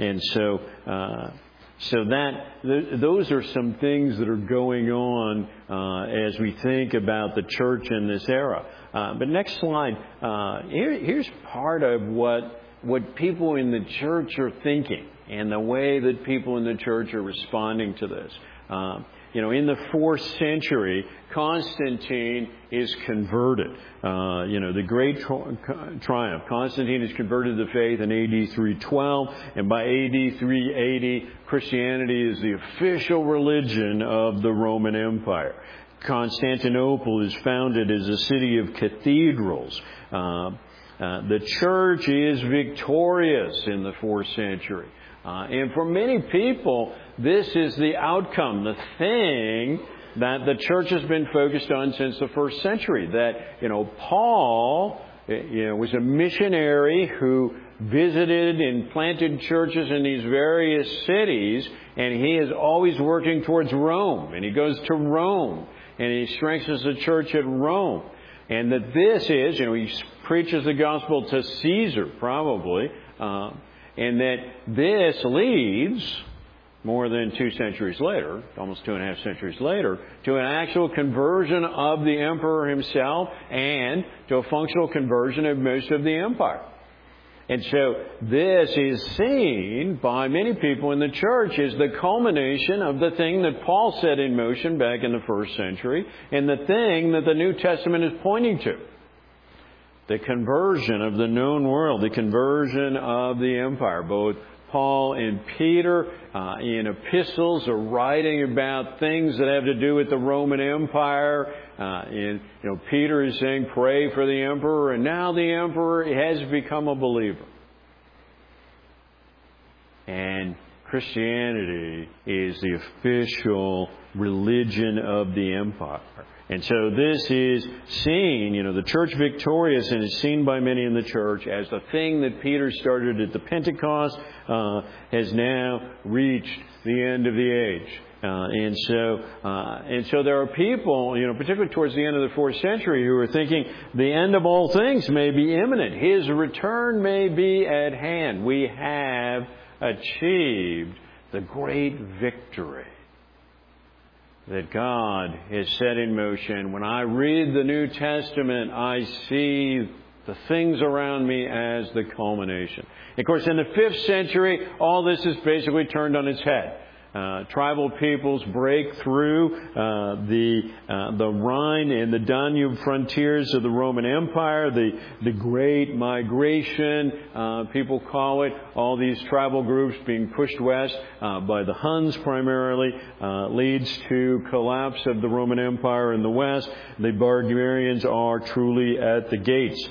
And so those are some things that are going on as we think about the church in this era. But next slide. Here's part of what people in the church are thinking and the way that people in the church are responding to this. In the 4th century, Constantine is converted. The great triumph. Constantine is converted to the faith in AD 312, and by AD 380, Christianity is the official religion of the Roman Empire. Constantinople is founded as a city of cathedrals. The church is victorious in the 4th century. And for many people, this is the outcome, the thing that the church has been focused on since the 1st century. That, Paul, was a missionary who visited and planted churches in these various cities, and he is always working towards Rome. And he goes to Rome, and he strengthens the church at Rome. And that this is, he preaches the gospel to Caesar, probably, and that this leads, more than 2 centuries later, almost 2.5 centuries later, to an actual conversion of the emperor himself and to a functional conversion of most of the empire. And so this is seen by many people in the church as the culmination of the thing that Paul set in motion back in the 1st century and the thing that the New Testament is pointing to. The conversion of the known world, the conversion of the empire. Both Paul and Peter in epistles are writing about things that have to do with the Roman Empire. Peter is saying, pray for the emperor, and now the emperor has become a believer. And Christianity is the official religion of the empire. And so this is seen, the church victorious, and is seen by many in the church as the thing that Peter started at the Pentecost has now reached the end of the age. And so there are people, particularly towards the end of the 4th century, who are thinking the end of all things may be imminent. His return may be at hand. We have achieved the great victory that God has set in motion. When I read the New Testament, I see the things around me as the culmination. Of course, in the 5th century, all this is basically turned on its head. Tribal peoples break through the Rhine and the Danube frontiers of the Roman Empire. The Great Migration, people call it. All these tribal groups being pushed west by the Huns primarily leads to collapse of the Roman Empire in the west. The barbarians are truly at the gates.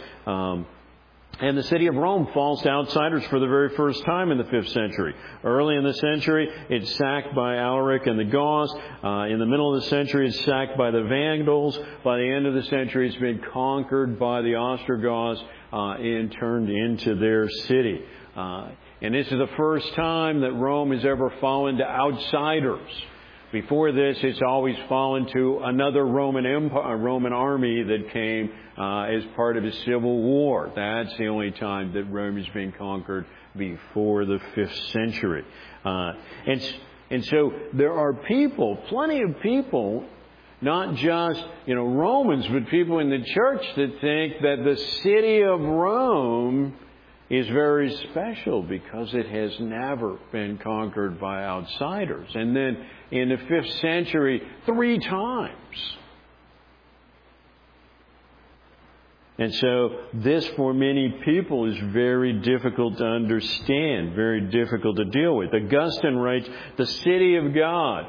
And the city of Rome falls to outsiders for the very first time in the 5th century. Early in the century, it's sacked by Alaric and the Goths. In the middle of the century, it's sacked by the Vandals. By the end of the century, it's been conquered by the Ostrogoths and turned into their city. And this is the first time that Rome has ever fallen to outsiders. Before this, it's always fallen to another Roman army that came as part of a civil war. That's the only time that Rome has been conquered before the 5th century. And so there are people, plenty of people, not just, Romans, but people in the church that think that the city of Rome is very special because it has never been conquered by outsiders. And then in the 5th century, 3 times. And so this, for many people, is very difficult to understand, very difficult to deal with. Augustine writes, the city of God,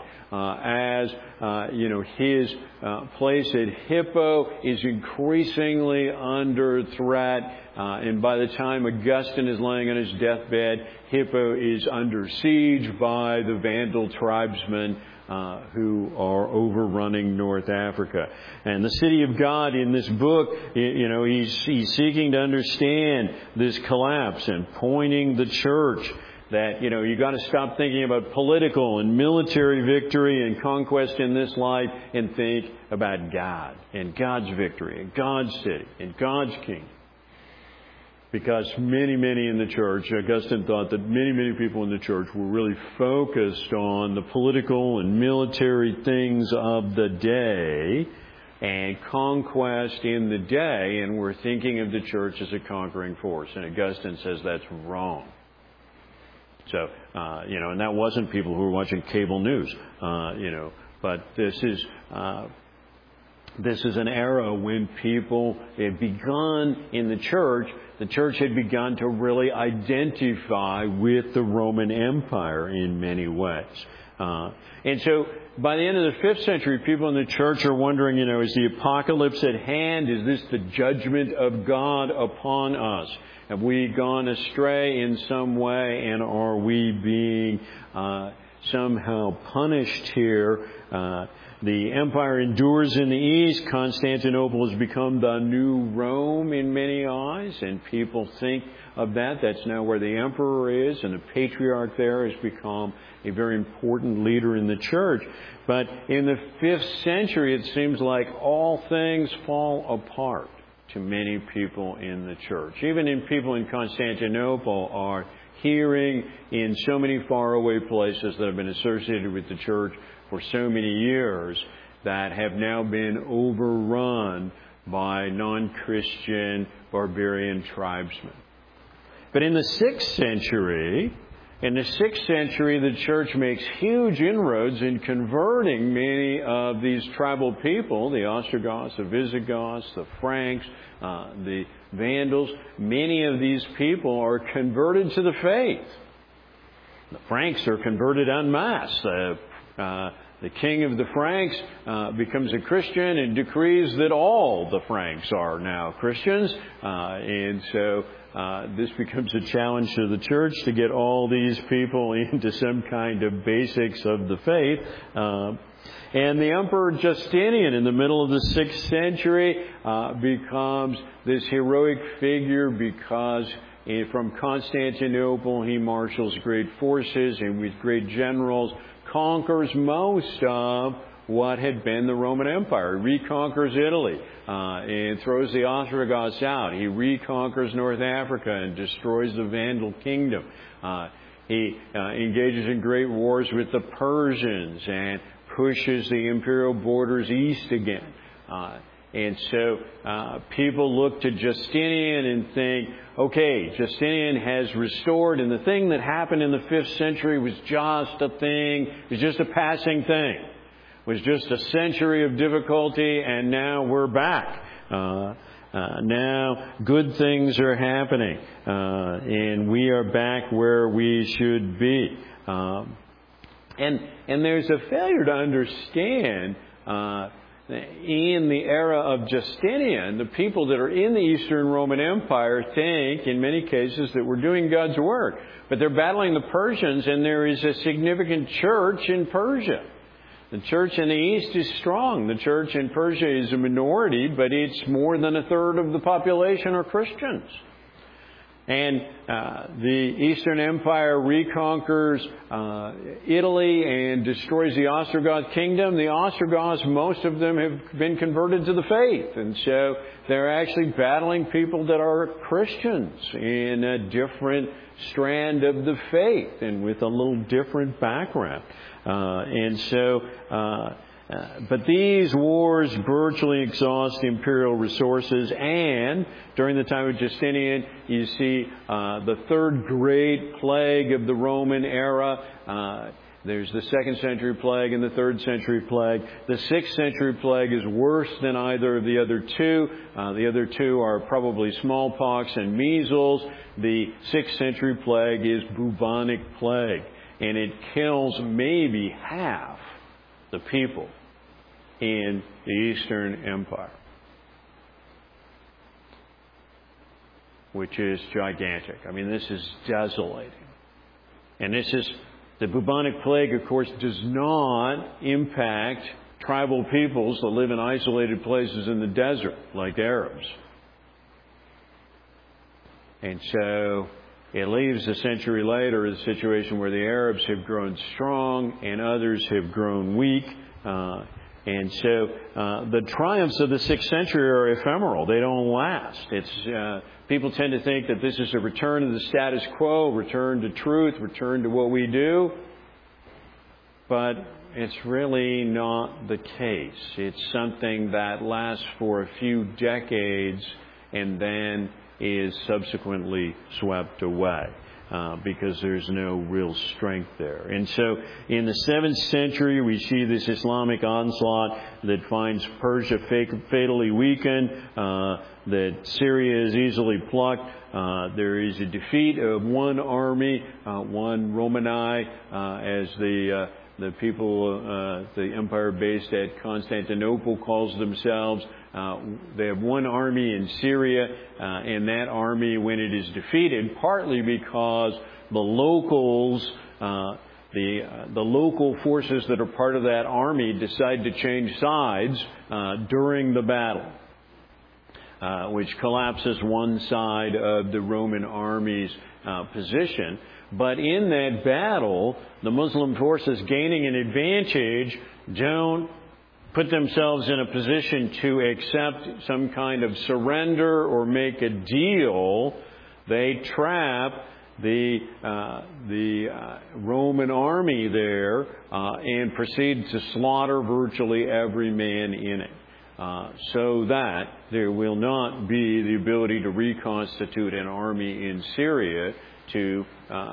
his place at Hippo is increasingly under threat. And by the time Augustine is laying on his deathbed, Hippo is under siege by the Vandal tribesmen who are overrunning North Africa. And the city of God in this book, he's seeking to understand this collapse and pointing the church that, you got to stop thinking about political and military victory and conquest in this life and think about God and God's victory and God's city and God's kingdom. because many in the church, Augustine thought that many people in the church were really focused on the political and military things of the day and conquest in the day, and were thinking of the church as a conquering force. And Augustine says that's wrong. So, and that wasn't people who were watching cable news, but this is an era when people had begun in the church had begun to really identify with the Roman Empire in many ways. And so by the end of the 5th century, people in the church are wondering, is the apocalypse at hand? Is this the judgment of God upon us? Have we gone astray in some way, and are we being somehow punished here? The empire endures in the east. Constantinople has become the new Rome in many eyes, and people think of that. That's now where the emperor is, and the patriarch there has become a very important leader in the church. But in the 5th century, it seems like all things fall apart to many people in the church. Even in people in Constantinople are hearing in so many faraway places that have been associated with the church for so many years that have now been overrun by non-Christian barbarian tribesmen. But in the 6th century, the church makes huge inroads in converting many of these tribal people, the Ostrogoths, the Visigoths, the Franks, the Vandals. Many of these people are converted to the faith. The Franks are converted en masse. The king of the Franks becomes a Christian and decrees that all the Franks are now Christians. And so this becomes a challenge to the church to get all these people into some kind of basics of the faith. And the Emperor Justinian in the middle of the 6th century becomes this heroic figure because from Constantinople he marshals great forces and with great generals conquers most of what had been the Roman Empire. He reconquers Italy and throws the Ostrogoths out. He reconquers North Africa and destroys the Vandal kingdom. He engages in great wars with the Persians and pushes the imperial borders east again. And so people look to Justinian and think, okay, Justinian has restored, and the thing that happened in the 5th century was just a thing, it was just a passing thing. It was just a century of difficulty, and now we're back. Now good things are happening, and we are back where we should be. And there's a failure to understand in the era of Justinian, the people that are in the Eastern Roman Empire think, in many cases, that we're doing God's work. But they're battling the Persians, and there is a significant church in Persia. The church in the East is strong. The church in Persia is a minority, but it's more than a third of the population are Christians. And the Eastern Empire reconquers Italy and destroys the Ostrogoth kingdom. The Ostrogoths, most of them have been converted to the faith. And so they're actually battling people that are Christians in a different strand of the faith and with a little different background. But these wars virtually exhaust the imperial resources, and during the time of Justinian, you see the third great plague of the Roman era. There's the 2nd century plague and the 3rd century plague. The 6th century plague is worse than either of the other two. The other two are probably smallpox and measles. The 6th century plague is bubonic plague, and it kills maybe half the people in the Eastern Empire, which is gigantic. I mean, this is desolating. And the bubonic plague, of course, does not impact tribal peoples that live in isolated places in the desert, like Arabs. And so it leaves a century later a situation where the Arabs have grown strong and others have grown weak. And so the triumphs of the 6th century are ephemeral. They don't last. People tend to think that this is a return to the status quo, return to truth, return to what we do. But it's really not the case. It's something that lasts for a few decades and then is subsequently swept away. Because there's no real strength there. And so in the 7th century, we see this Islamic onslaught that finds Persia fatally weakened, that Syria is easily plucked. There is a defeat of one army, one Romani, as the people, the empire based at Constantinople calls themselves. They have one army in Syria, and that army, when it is defeated, partly because the locals, the local forces that are part of that army decide to change sides during the battle, which collapses one side of the Roman army's position. But in that battle, the Muslim forces gaining an advantage don't put themselves in a position to accept some kind of surrender or make a deal. They trap the Roman army there and proceed to slaughter virtually every man in it, so that there will not be the ability to reconstitute an army in Syria to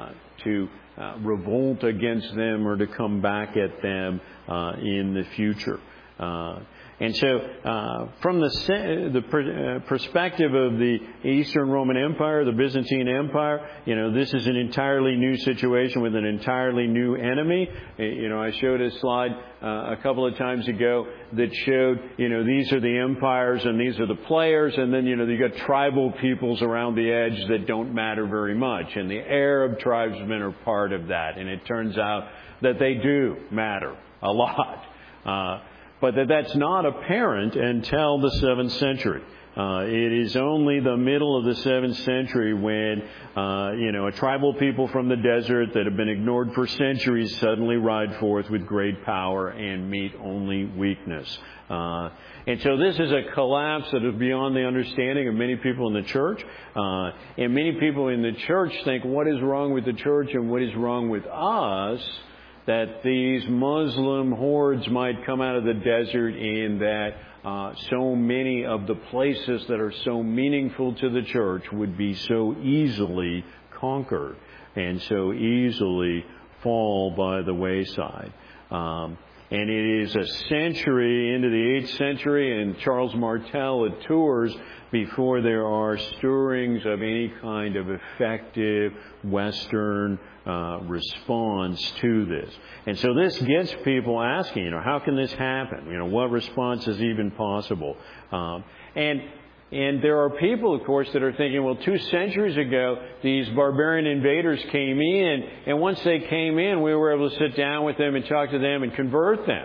revolt against them or to come back at them in the future. And so, from the perspective of the Eastern Roman Empire, the Byzantine Empire, this is an entirely new situation with an entirely new enemy. I showed a slide a couple of times ago that showed, these are the empires and these are the players, and then, you got tribal peoples around the edge that don't matter very much, and the Arab tribesmen are part of that, and it turns out that they do matter a lot. But that's not apparent until the 7th century. It is only the middle of the 7th century when, a tribal people from the desert that have been ignored for centuries suddenly ride forth with great power and meet only weakness. And so this is a collapse that is beyond the understanding of many people in the church. And many people in the church think, what is wrong with the church and what is wrong with us, that these Muslim hordes might come out of the desert and that so many of the places that are so meaningful to the church would be so easily conquered and so easily fall by the wayside. And it is a century into the 8th century, and Charles Martel at Tours, before there are stirrings of any kind of effective Western response to this. And so this gets people asking, how can this happen? What response is even possible? And there are people, of course, that are thinking, well, 2 centuries ago, these barbarian invaders came in, and once they came in, we were able to sit down with them and talk to them and convert them.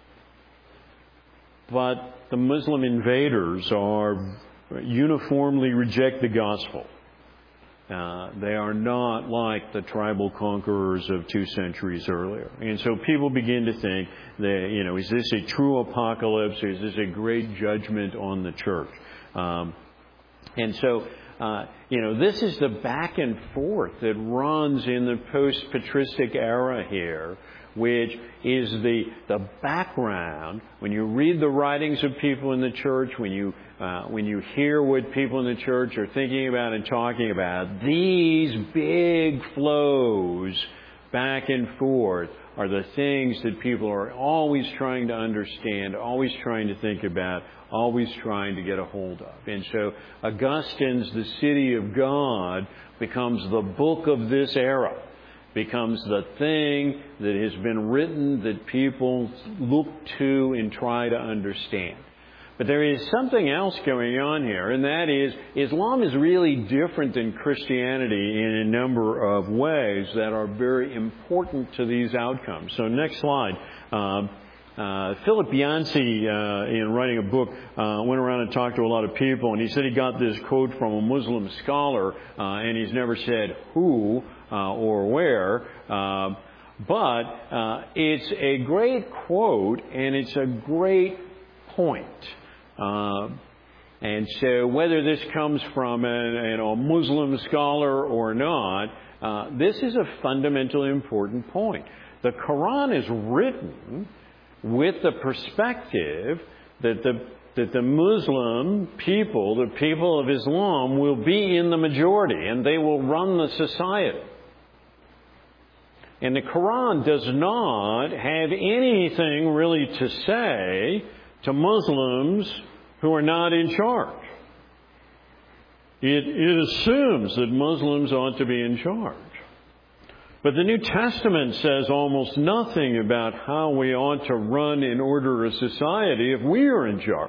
But the Muslim invaders uniformly reject the gospel. They are not like the tribal conquerors of 2 centuries earlier. And so people begin to think that, is this a true apocalypse, or is this a great judgment on the church? And so, this is the back and forth that runs in the post-patristic era here, which is the background. When you read the writings of people in the church, when you hear what people in the church are thinking about and talking about, these big flows back and forth are the things that people are always trying to understand, always trying to think about, always trying to get a hold of. And so Augustine's The City of God becomes the book of this era, becomes the thing that has been written that people look to and try to understand. But there is something else going on here, and that is Islam is really different than Christianity in a number of ways that are very important to these outcomes. So next slide. Philip Yancey, in writing a book, went around and talked to a lot of people, and he said he got this quote from a Muslim scholar, and he's never said who or where, But it's a great quote, and it's a great point. And so whether this comes from a Muslim scholar or not, this is a fundamentally important point. The Quran is written with the perspective that the Muslim people, the people of Islam, will be in the majority and they will run the society. And the Quran does not have anything really to say to Muslims who are not in charge. It assumes that Muslims ought to be in charge. But the New Testament says almost nothing about how we ought to run and order a society if we are in charge.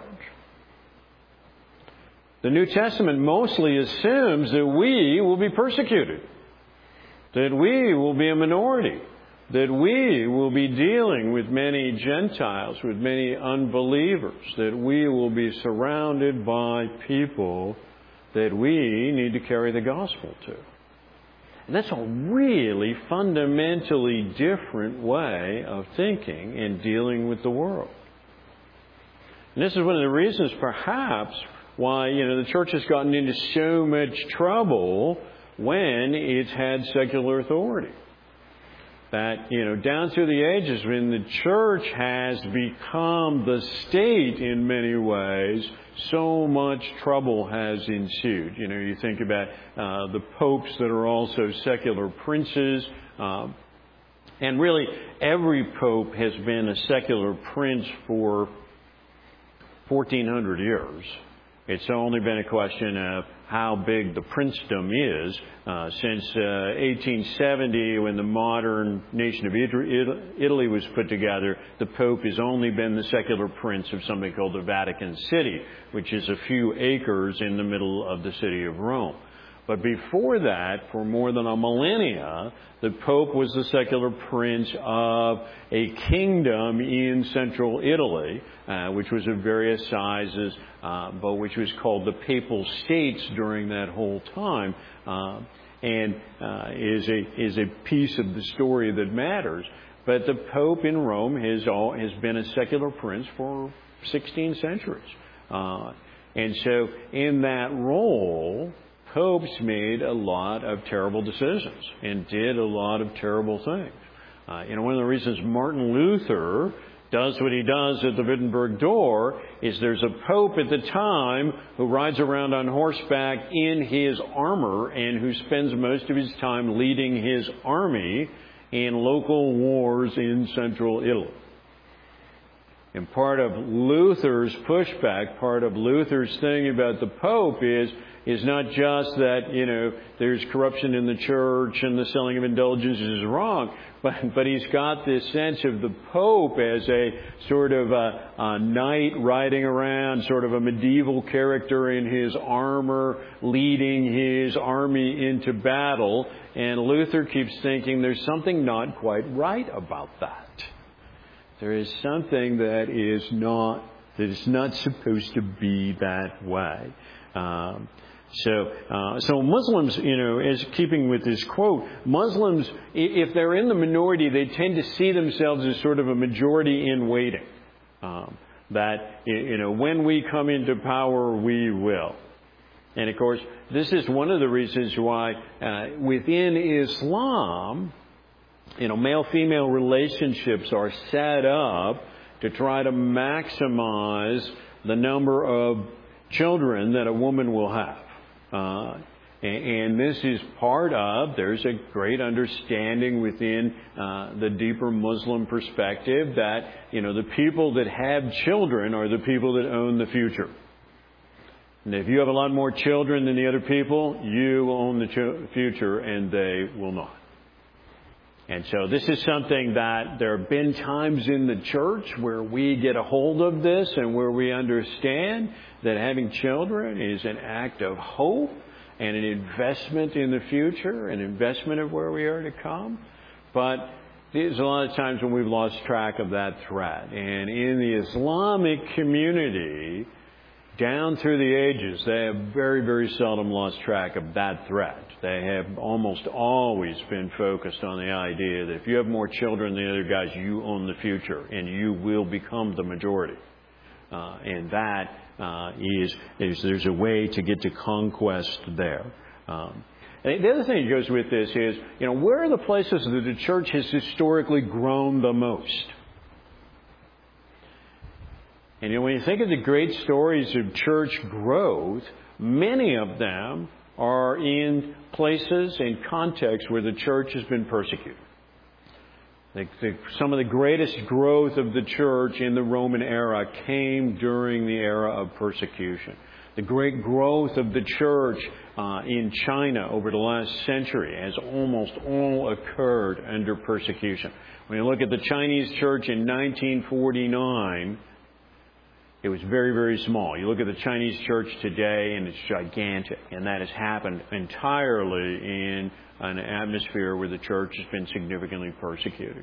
The New Testament mostly assumes that we will be persecuted, that we will be a minority, that we will be dealing with many Gentiles, with many unbelievers, that we will be surrounded by people that we need to carry the gospel to. And that's a really fundamentally different way of thinking and dealing with the world. And this is one of the reasons, perhaps, why, the church has gotten into so much trouble when it's had secular authority. That, down through the ages, when the church has become the state in many ways, so much trouble has ensued. You think about the popes that are also secular princes. And really, every pope has been a secular prince for 1,400 years. It's only been a question of how big the princedom is. Since 1870, when the modern nation of Italy was put together, the Pope has only been the secular prince of something called the Vatican City, which is a few acres in the middle of the city of Rome. But before that, for more than a millennia, the Pope was the secular prince of a kingdom in central Italy, which was of various sizes, but which was called the Papal States during that whole time, and is a piece of the story that matters. But the Pope in Rome has been a secular prince for 16 centuries. And so in that role, popes made a lot of terrible decisions and did a lot of terrible things. One of the reasons Martin Luther does what he does at the Wittenberg door is there's a pope at the time who rides around on horseback in his armor and who spends most of his time leading his army in local wars in central Italy. And part of Luther's pushback, part of Luther's thing about the Pope is not just that, there's corruption in the church and the selling of indulgences is wrong, but he's got this sense of the Pope as a sort of a knight riding around, sort of a medieval character in his armor, leading his army into battle. And Luther keeps thinking there's something not quite right about that. There is something that is not supposed to be that way. So Muslims, as keeping with this quote, Muslims, if they're in the minority, they tend to see themselves as sort of a majority in waiting. That, when we come into power, we will. And of course, this is one of the reasons why within Islam, male-female relationships are set up to try to maximize the number of children that a woman will have. And this is there's a great understanding within the deeper Muslim perspective that, the people that have children are the people that own the future. And if you have a lot more children than the other people, you will own the future and they will not. And so this is something that there have been times in the church where we get a hold of this and where we understand that having children is an act of hope and an investment in the future, an investment of where we are to come. But there's a lot of times when we've lost track of that thread. And in the Islamic community, down through the ages, they have very, very seldom lost track of that threat. They have almost always been focused on the idea that if you have more children than the other guys, you own the future and you will become the majority. And that is there's a way to get to conquest there. And the other thing that goes with this is, where are the places that the church has historically grown the most? And when you think of the great stories of church growth, many of them are in places and contexts where the church has been persecuted. Some of the greatest growth of the church in the Roman era came during the era of persecution. The great growth of the church in China over the last century has almost all occurred under persecution. When you look at the Chinese church in 1949, it was very, very small. You look at the Chinese church today, and it's gigantic. And that has happened entirely in an atmosphere where the church has been significantly persecuted.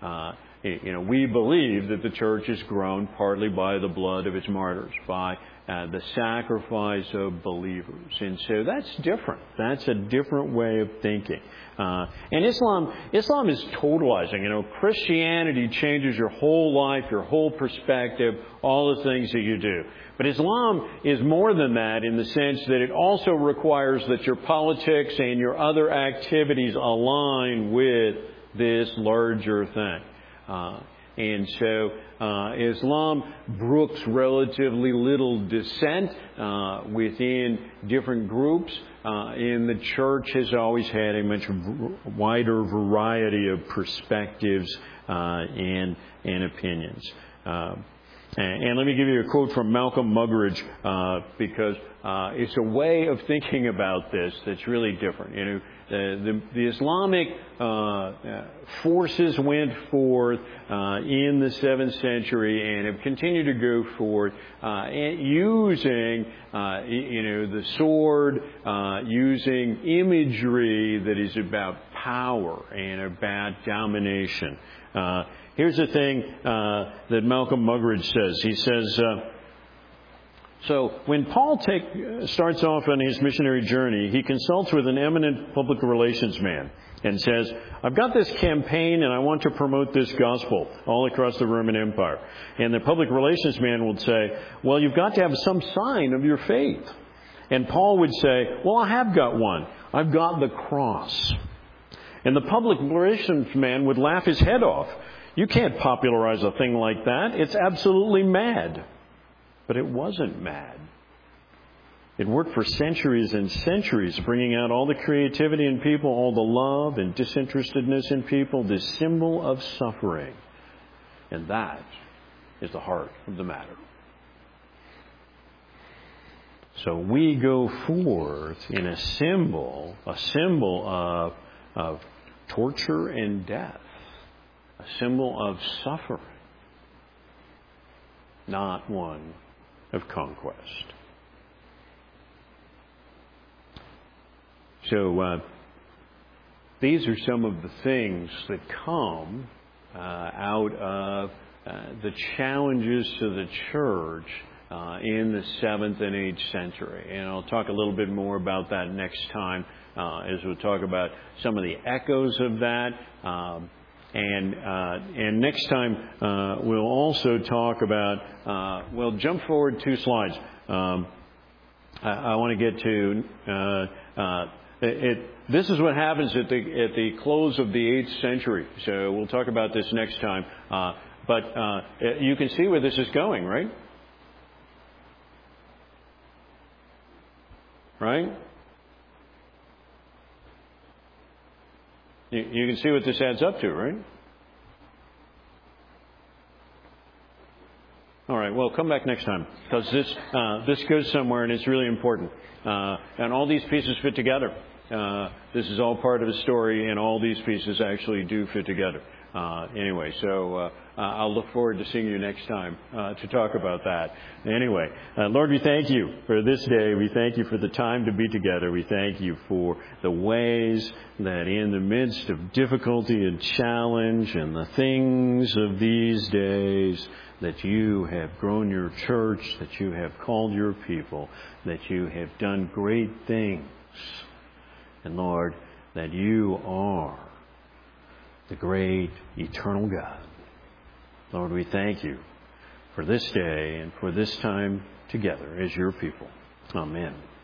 We believe that the church has grown partly by the blood of its martyrs, by the sacrifice of believers. And so that's different. That's a different way of thinking. And Islam is totalizing. Christianity changes your whole life, your whole perspective, all the things that you do. But Islam is more than that in the sense that it also requires that your politics and your other activities align with this larger thing. And so Islam brooks relatively little dissent within different groups, and the church has always had a much wider variety of perspectives and opinions. And let me give you a quote from Malcolm Muggeridge, because it's a way of thinking about this that's really different. The Islamic forces went forth in the 7th century and have continued to go forth using, the sword, using imagery that is about power and about domination. Here's the thing that Malcolm Muggeridge says. He says, so when Paul starts off on his missionary journey, he consults with an eminent public relations man and says, I've got this campaign and I want to promote this gospel all across the Roman Empire. And the public relations man would say, well, you've got to have some sign of your faith. And Paul would say, well, I have got one. I've got the cross. And the public relations man would laugh his head off. You can't popularize a thing like that. It's absolutely mad. But it wasn't mad. It worked for centuries and centuries, bringing out all the creativity in people, all the love and disinterestedness in people, this symbol of suffering. And that is the heart of the matter. So we go forth in a symbol of torture and death, a symbol of suffering, not one of conquest. So these are some of the things that come out of the challenges to the church in the 7th and 8th century. And I'll talk a little bit more about that next time as we'll talk about some of the echoes of that. And next time we'll also talk about, jump forward 2 slides. I want to get to this is what happens at the close of the 8th century. So we'll talk about this next time. But you can see where this is going, right? Right? You can see what this adds up to, right? All right. Well, come back next time because this goes somewhere and it's really important. And all these pieces fit together. This is all part of the story, and all these pieces actually do fit together. Anyway, so I'll look forward to seeing you next time to talk about that. Anyway, Lord, we thank you for this day. We thank you for the time to be together. We thank you for the ways that in the midst of difficulty and challenge and the things of these days, that you have grown your church, that you have called your people, that you have done great things. And Lord, that you are the great eternal God. Lord, we thank you for this day and for this time together as your people. Amen.